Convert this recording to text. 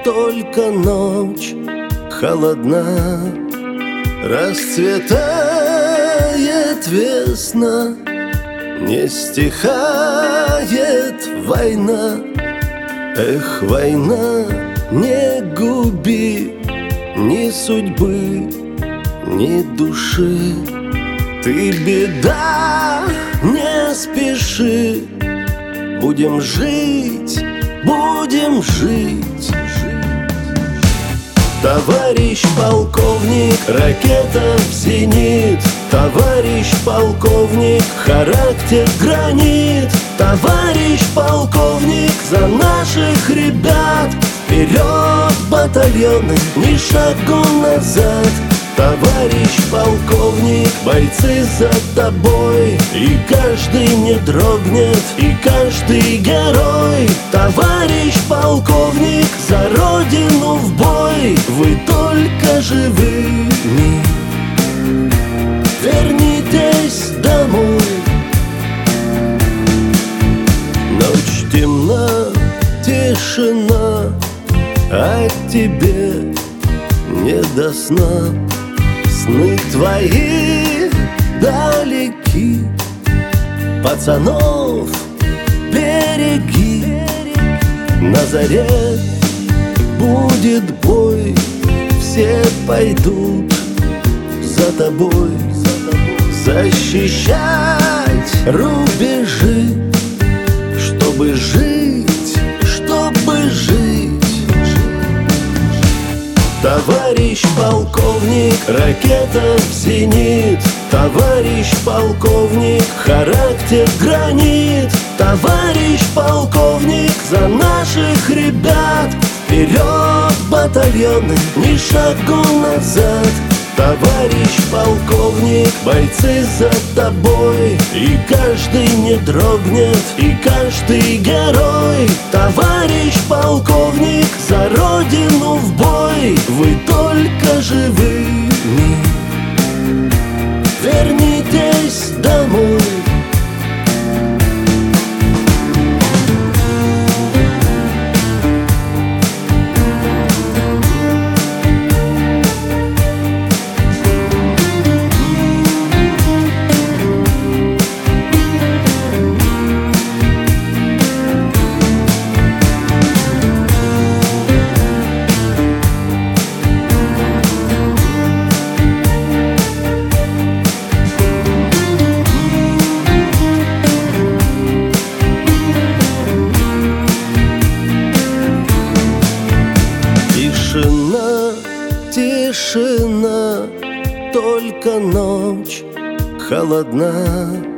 только ночь холодна. Расцветает весна, не стихает война. Эх, война, не губи ни судьбы, ни души. Ты беда, не спеши, будем жить, будем жить. Товарищ полковник, ракета в зенит. Товарищ полковник, характер гранит. Товарищ полковник, за наших ребят. Вперед, батальоны, ни шагу назад. Товарищ полковник, бойцы за тобой. И каждый не дрогнет, и каждый герой. Товарищ полковник, за родину в бой. Вы только живыми вернитесь домой. Ночь темна, тишина, а тебе не до сна. Сны твои далеки, пацанов береги. На заре будет бой, все пойдут за тобой. Защищать рубежи, чтобы жить, чтобы жить. Товарищ полковник, ракета в зенит. Товарищ полковник, характер гранит. Товарищ полковник, за наших ребят. Вперед, батальоны, ни шагу назад. Товарищ полковник, бойцы за тобой. И каждый не дрогнет, и каждый герой. Товарищ полковник, за родину в бой. Вы только живыми вернитесь домой. Тишина, только ночь холодна.